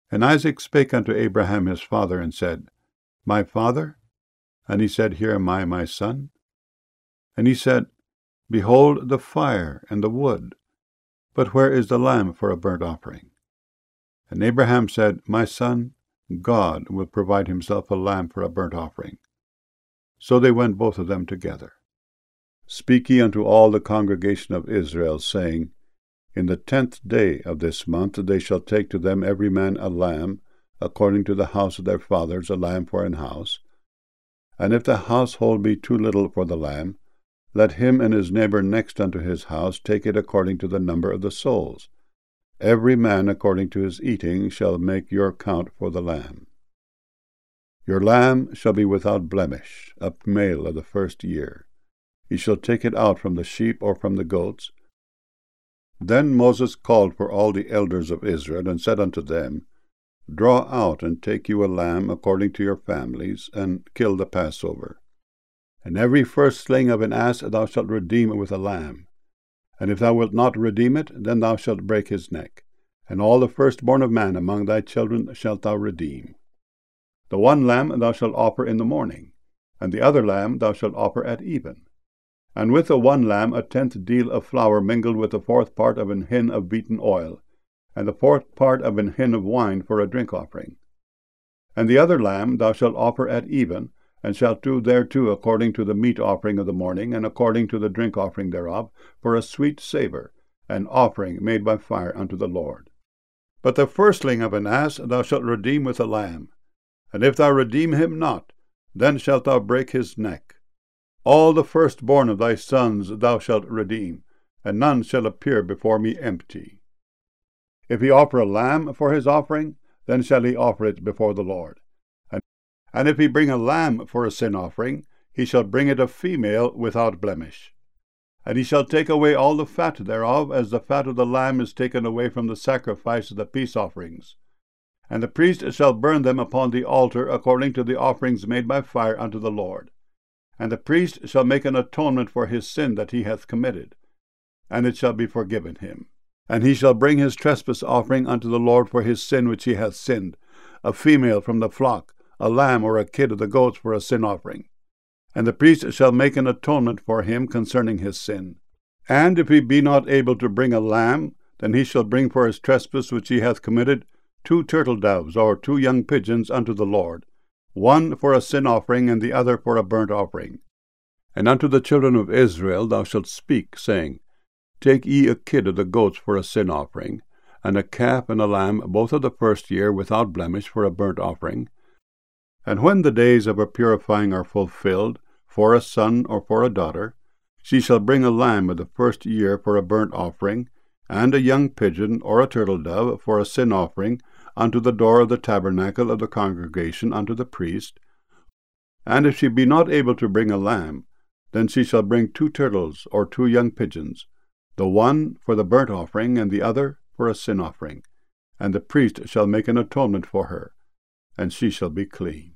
And Isaac spake unto Abraham his father, and said, My father? And he said, Here am I, my son. And he said, Behold the fire and the wood, but where is the lamb for a burnt offering? And Abraham said, My son, God will provide himself a lamb for a burnt offering. So they went both of them together. Speak ye unto all the congregation of Israel, saying, In the 10th day of this month they shall take to them every man a lamb, according to the house of their fathers, a lamb for an house. And if the household be too little for the lamb, let him and his neighbor next unto his house take it according to the number of the souls. Every man according to his eating shall make your count for the lamb. Your lamb shall be without blemish, a male of the 1st year. Ye shall take it out from the sheep or from the goats. Then Moses called for all the elders of Israel, and said unto them, Draw out and take you a lamb according to your families, and kill the Passover. And every firstling of an ass thou shalt redeem with a lamb. And if thou wilt not redeem it, then thou shalt break his neck. And all the firstborn of man among thy children shalt thou redeem. The one lamb thou shalt offer in the morning, and the other lamb thou shalt offer at even. And with the one lamb 1/10 deal of flour mingled with the 4th part of an hin of beaten oil, and the 4th part of an hin of wine for a drink offering. And the other lamb thou shalt offer at even, and shalt do thereto according to the meat offering of the morning, and according to the drink offering thereof, for a sweet savour, an offering made by fire unto the Lord. But the firstling of an ass thou shalt redeem with a lamb. And if thou redeem him not, then shalt thou break his neck. All the firstborn of thy sons thou shalt redeem, and none shall appear before me empty. If he offer a lamb for his offering, then shall he offer it before the Lord. And if he bring a lamb for a sin offering, he shall bring it a female without blemish. And he shall take away all the fat thereof, as the fat of the lamb is taken away from the sacrifice of the peace offerings. And the priest shall burn them upon the altar according to the offerings made by fire unto the Lord. And the priest shall make an atonement for his sin that he hath committed, and it shall be forgiven him. And he shall bring his trespass offering unto the Lord for his sin which he hath sinned, a female from the flock, a lamb or a kid of the goats for a sin offering. And the priest shall make an atonement for him concerning his sin. And if he be not able to bring a lamb, then he shall bring for his trespass which he hath committed 2 turtle doves or 2 young pigeons unto the Lord, one for a sin offering, and the other for a burnt offering. And unto the children of Israel thou shalt speak, saying, Take ye a kid of the goats for a sin offering, and a calf and a lamb, both of the 1st year, without blemish, for a burnt offering. And when the days of her purifying are fulfilled, for a son or for a daughter, she shall bring a lamb of the 1st year for a burnt offering, and a young pigeon or a turtle dove for a sin offering, unto the door of the tabernacle of the congregation unto the priest. And if she be not able to bring a lamb, then she shall bring 2 turtles or 2 young pigeons, the one for the burnt offering, and the other for a sin offering. And the priest shall make an atonement for her, and she shall be clean.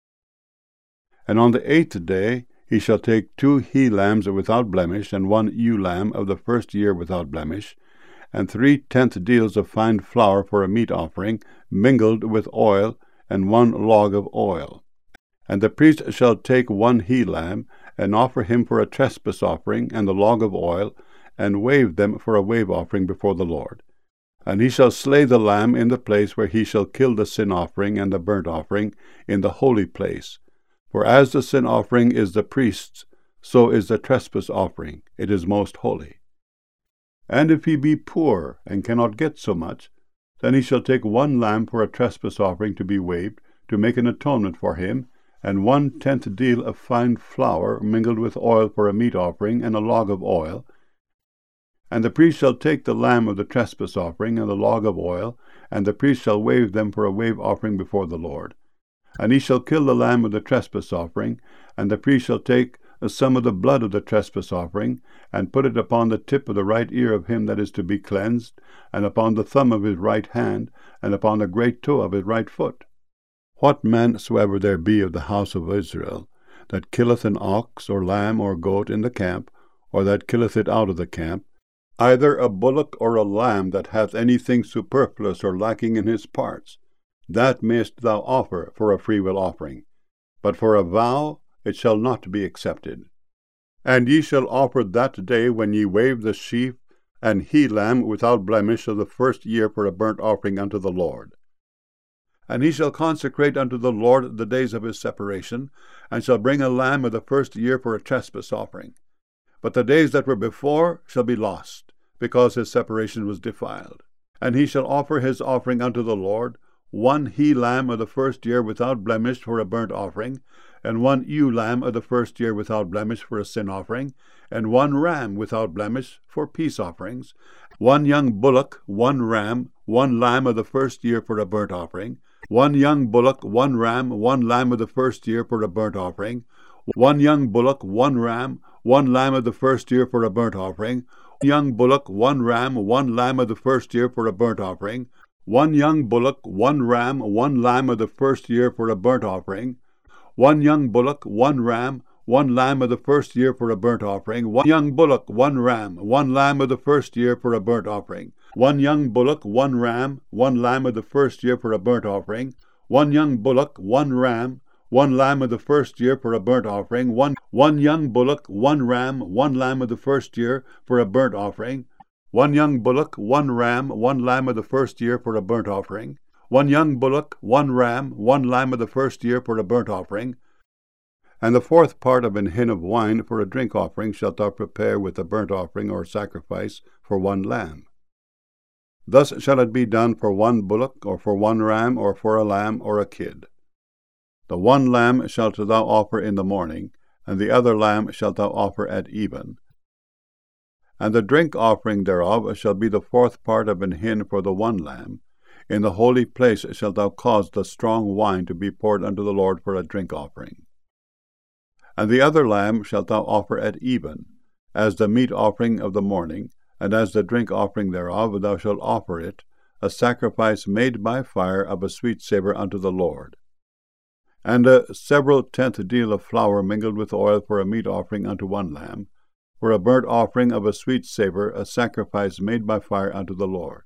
And on the 8th day he shall take 2 he-lambs without blemish, and 1 ewe-lamb of the 1st year without blemish, and 3/10 deals of fine flour for a meat offering, mingled with oil, and 1 log of oil. And the priest shall take 1 he-lamb, and offer him for a trespass offering, and the log of oil, and wave them for a wave offering before the Lord. And he shall slay the lamb in the place where he shall kill the sin offering and the burnt offering, in the holy place. For as the sin offering is the priest's, so is the trespass offering, it is most holy. And if he be poor, and cannot get so much, then he shall take 1 lamb for a trespass offering to be waved, to make an atonement for him, and 1/10 deal of fine flour mingled with oil for a meat offering, and a log of oil. And the priest shall take the lamb of the trespass offering, and the log of oil, and the priest shall wave them for a wave offering before the Lord. And he shall kill the lamb of the trespass offering, and the priest shall take some of the blood of the trespass offering, and put it upon the tip of the right ear of him that is to be cleansed, and upon the thumb of his right hand, and upon the great toe of his right foot. What man soever there be of the house of Israel, that killeth an ox, or lamb, or goat in the camp, or that killeth it out of the camp, either a bullock or a lamb that hath anything superfluous or lacking in his parts, that mayest thou offer for a freewill offering, but for a vow it shall not be accepted. And ye shall offer that day when ye wave the sheaf and he lamb without blemish of the first year for a burnt offering unto the Lord. And he shall consecrate unto the Lord the days of his separation, and shall bring a lamb of the first year for a trespass offering. But the days that were before shall be lost, because his separation was defiled. And he shall offer his offering unto the Lord, one he-lamb of the first year without blemish for a burnt offering, and one ewe-lamb of the first year without blemish for a sin offering, and one ram without blemish for peace offerings, one young bullock, one ram, one lamb of the first year for a burnt offering, one young bullock, one ram, one lamb of the first year for a burnt offering, one young bullock, one ram, one lamb of the first year for a burnt offering, young bullock, one ram, one lamb of the first year for a burnt offering, one young bullock, one ram, one lamb of the first year for a burnt offering, one young bullock, one ram, one lamb of the first year for a burnt offering, one young bullock, one ram, one lamb of the first year for a burnt offering, one young bullock, one ram, one lamb of the first year for a burnt offering, one young bullock, one ram, one lamb of the first year for a burnt offering, one young bullock, one ram, one lamb of the first year for a burnt offering, one young bullock, one ram, one lamb of the first year for a burnt offering, one young bullock, one ram, one lamb of the first year for a burnt offering, and the fourth part of an hin of wine for a drink offering shalt thou prepare with a burnt offering or sacrifice for one lamb. Thus shall it be done for one bullock, or for one ram, or for a lamb, or a kid. The one lamb shalt thou offer in the morning, and the other lamb shalt thou offer at even. And the drink offering thereof shall be the fourth part of an hin for the one lamb. In the holy place shalt thou cause the strong wine to be poured unto the Lord for a drink offering. And the other lamb shalt thou offer at even, as the meat offering of the morning, and as the drink offering thereof thou shalt offer it, a sacrifice made by fire of a sweet savour unto the Lord. And a several tenth deal of flour mingled with oil for a meat offering unto one lamb, for a burnt offering of a sweet savour, a sacrifice made by fire unto the Lord.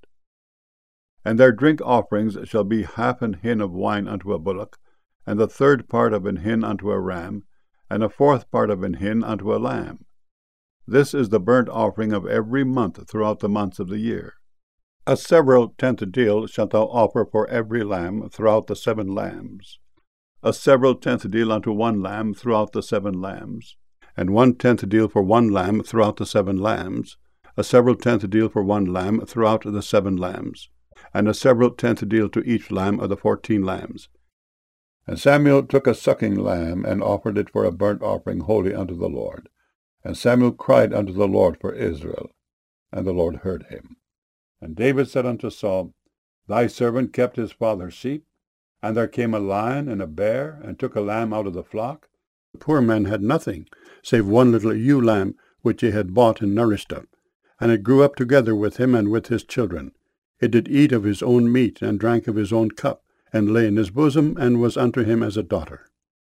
And their drink offerings shall be half an hin of wine unto a bullock, and the third part of an hin unto a ram, and a fourth part of an hin unto a lamb. This is the burnt offering of every month throughout the months of the year. A several tenth deal shalt thou offer for every lamb throughout the 7 lambs. A several tenth deal unto one lamb throughout the 7 lambs, and 1/10 deal for one lamb throughout the 7 lambs, a several tenth deal for one lamb throughout the 7 lambs, and a several tenth deal to each lamb of the 14 lambs. And Samuel took a sucking lamb, and offered it for a burnt offering holy unto the Lord. And Samuel cried unto the Lord for Israel, and the Lord heard him. And David said unto Saul, Thy servant kept his father's sheep, and there came a lion and a bear, and took a lamb out of the flock. The poor man had nothing, save one little ewe lamb, which he had bought and nourished up. And it grew up together with him and with his children. It did eat of his own meat, and drank of his own cup, and lay in his bosom, and was unto him as a daughter.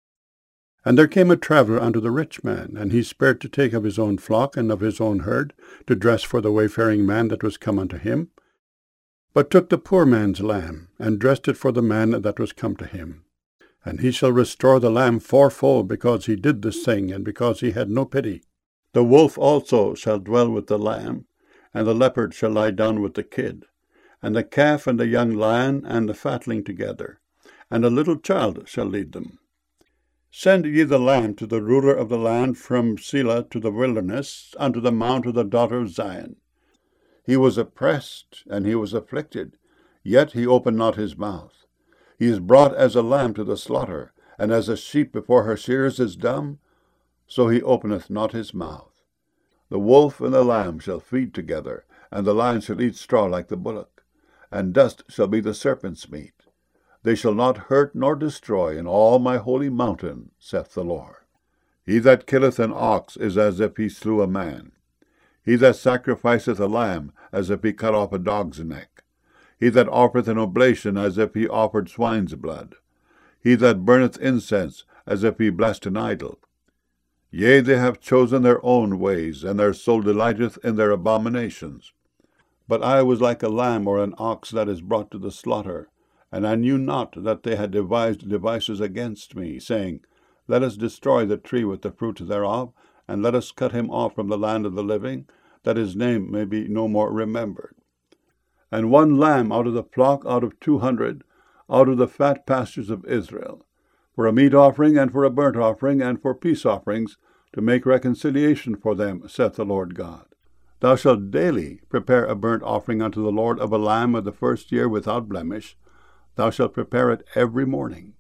And there came a traveller unto the rich man, and he spared to take of his own flock and of his own herd, to dress for the wayfaring man that was come unto him, but took the poor man's lamb, and dressed it for the man that was come to him. And he shall restore the lamb fourfold, because he did this thing, and because he had no pity. The wolf also shall dwell with the lamb, and the leopard shall lie down with the kid, and the calf and the young lion and the fatling together, and a little child shall lead them. Send ye the lamb to the ruler of the land from Selah to the wilderness, unto the mount of the daughter of Zion. He was oppressed, and he was afflicted, yet he opened not his mouth. He is brought as a lamb to the slaughter, and as a sheep before her shearers is dumb, so he openeth not his mouth. The wolf and the lamb shall feed together, and the lion shall eat straw like the bullock, and dust shall be the serpent's meat. They shall not hurt nor destroy in all my holy mountain, saith the Lord. He that killeth an ox is as if he slew a man. He that sacrificeth a lamb, as if he cut off a dog's neck. He that offereth an oblation, as if he offered swine's blood. He that burneth incense, as if he blessed an idol. Yea, they have chosen their own ways, and their soul delighteth in their abominations. But I was like a lamb or an ox that is brought to the slaughter, And I knew not that they had devised devices against me, saying, Let us destroy the tree with the fruit thereof, and let us cut him off from the land of the living, that his name may be no more remembered. And one lamb out of the flock, out of 200, out of the fat pastures of Israel, for a meat offering, and for a burnt offering, and for peace offerings, to make reconciliation for them, saith the Lord God. Thou shalt daily prepare a burnt offering unto the Lord of a lamb of the first year without blemish. Thou shalt prepare it every morning.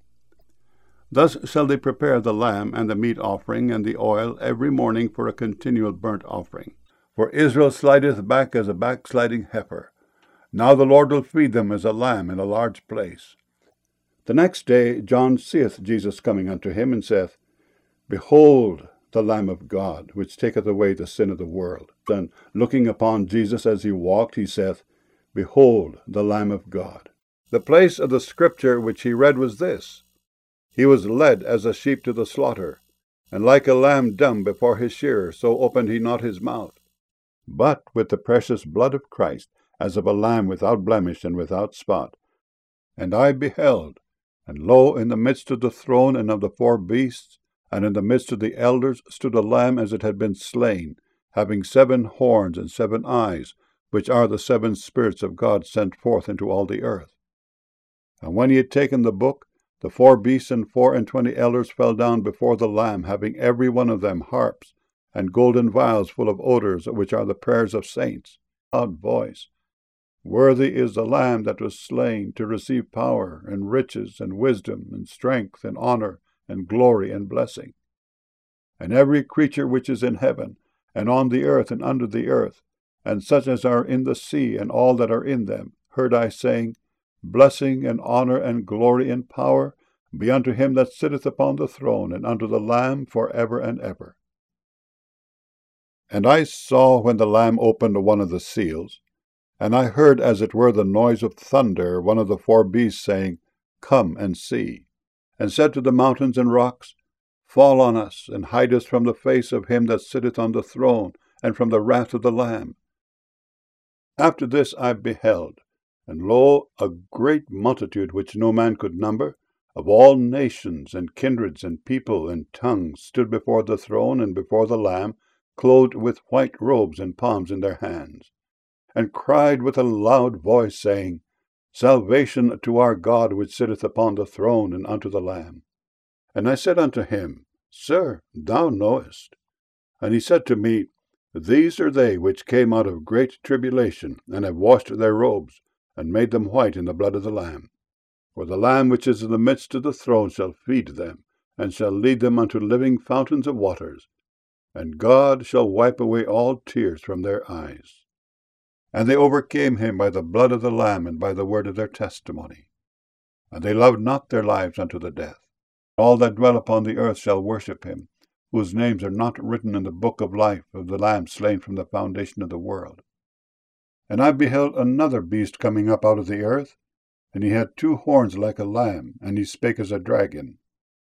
Thus shall they prepare the lamb and the meat offering and the oil every morning for a continual burnt offering. For Israel slideth back as a backsliding heifer. Now the Lord will feed them as a lamb in a large place. The next day John seeth Jesus coming unto him, and saith, Behold the Lamb of God, which taketh away the sin of the world. And looking upon Jesus as he walked, he saith, Behold the Lamb of God. The place of the scripture which he read was this: He was led as a sheep to the slaughter, and like a lamb dumb before his shearer, so opened he not his mouth. But with the precious blood of Christ, as of a lamb without blemish and without spot. And I beheld, and lo, in the midst of the throne and of the 4 beasts, and in the midst of the elders, stood a lamb as it had been slain, having 7 horns and 7 eyes, which are the 7 spirits of God sent forth into all the earth. And when he had taken the book, the 4 beasts and 24 elders fell down before the Lamb, having every one of them harps, and golden vials full of odors, which are the prayers of saints. Loud voice, Worthy is the Lamb that was slain to receive power, and riches, and wisdom, and strength, and honor, and glory, and blessing. And every creature which is in heaven, and on the earth, and under the earth, and such as are in the sea, and all that are in them, heard I saying, Blessing, and honor, and glory, and power be unto him that sitteth upon the throne, and unto the Lamb for ever and ever. And I saw when the Lamb opened one of the seals, and I heard as it were the noise of thunder, one of the 4 beasts saying, Come and see, and said to the mountains and rocks, Fall on us, and hide us from the face of him that sitteth on the throne, and from the wrath of the Lamb. After this I beheld, and lo, a great multitude which no man could number, of all nations and kindreds and people and tongues, stood before the throne and before the Lamb, clothed with white robes and palms in their hands, and cried with a loud voice, saying, Salvation to our God which sitteth upon the throne, and unto the Lamb. And I said unto him, Sir, thou knowest. And he said to me, These are they which came out of great tribulation, and have washed their robes, and made them white in the blood of the Lamb. For the Lamb which is in the midst of the throne shall feed them, and shall lead them unto living fountains of waters. And God shall wipe away all tears from their eyes. And they overcame him by the blood of the Lamb, and by the word of their testimony. And they loved not their lives unto the death. All that dwell upon the earth shall worship him, whose names are not written in the book of life of the Lamb slain from the foundation of the world. And I beheld another beast coming up out of the earth, and he had 2 horns like a lamb, and he spake as a dragon.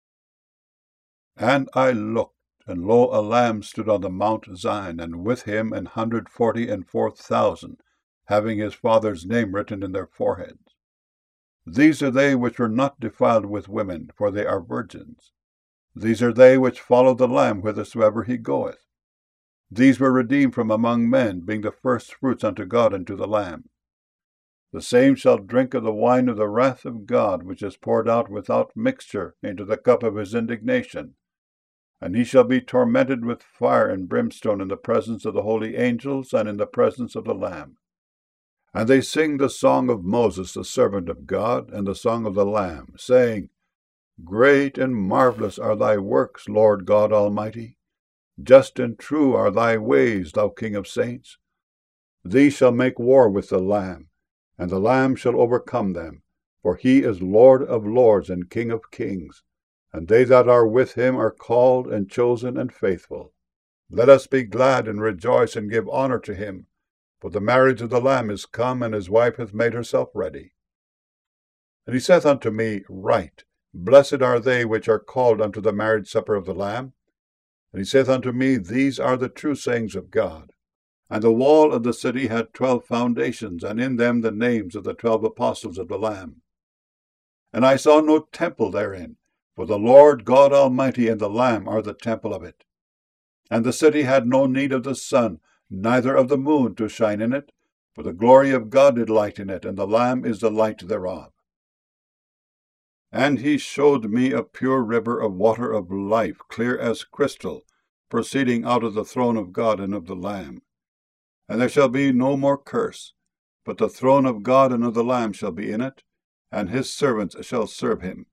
And I looked, and lo, a lamb stood on the Mount Zion, and with him 144,000, having his Father's name written in their foreheads. These are they which were not defiled with women, for they are virgins. These are they which follow the Lamb whithersoever he goeth. These were redeemed from among men, being the firstfruits unto God and to the Lamb. The same shall drink of the wine of the wrath of God, which is poured out without mixture into the cup of his indignation. And he shall be tormented with fire and brimstone in the presence of the holy angels, and in the presence of the Lamb. And they sing the song of Moses, the servant of God, and the song of the Lamb, saying, Great and marvelous are thy works, Lord God Almighty. Just and true are thy ways, thou King of saints. These shall make war with the Lamb, and the Lamb shall overcome them, for he is Lord of lords and King of kings, and they that are with him are called and chosen and faithful. Let us be glad and rejoice and give honor to him, for the marriage of the Lamb is come, and his wife hath made herself ready. And he saith unto me, Write, Blessed are they which are called unto the marriage supper of the Lamb. And he saith unto me, These are the true sayings of God. And the wall of the city had 12 foundations, and in them the names of the 12 apostles of the Lamb. And I saw no temple therein, for the Lord God Almighty and the Lamb are the temple of it. And the city had no need of the sun, neither of the moon to shine in it, for the glory of God did lighten it, and the Lamb is the light thereof. And he showed me a pure river of water of life, clear as crystal, proceeding out of the throne of God and of the Lamb. And there shall be no more curse, but the throne of God and of the Lamb shall be in it, and his servants shall serve him.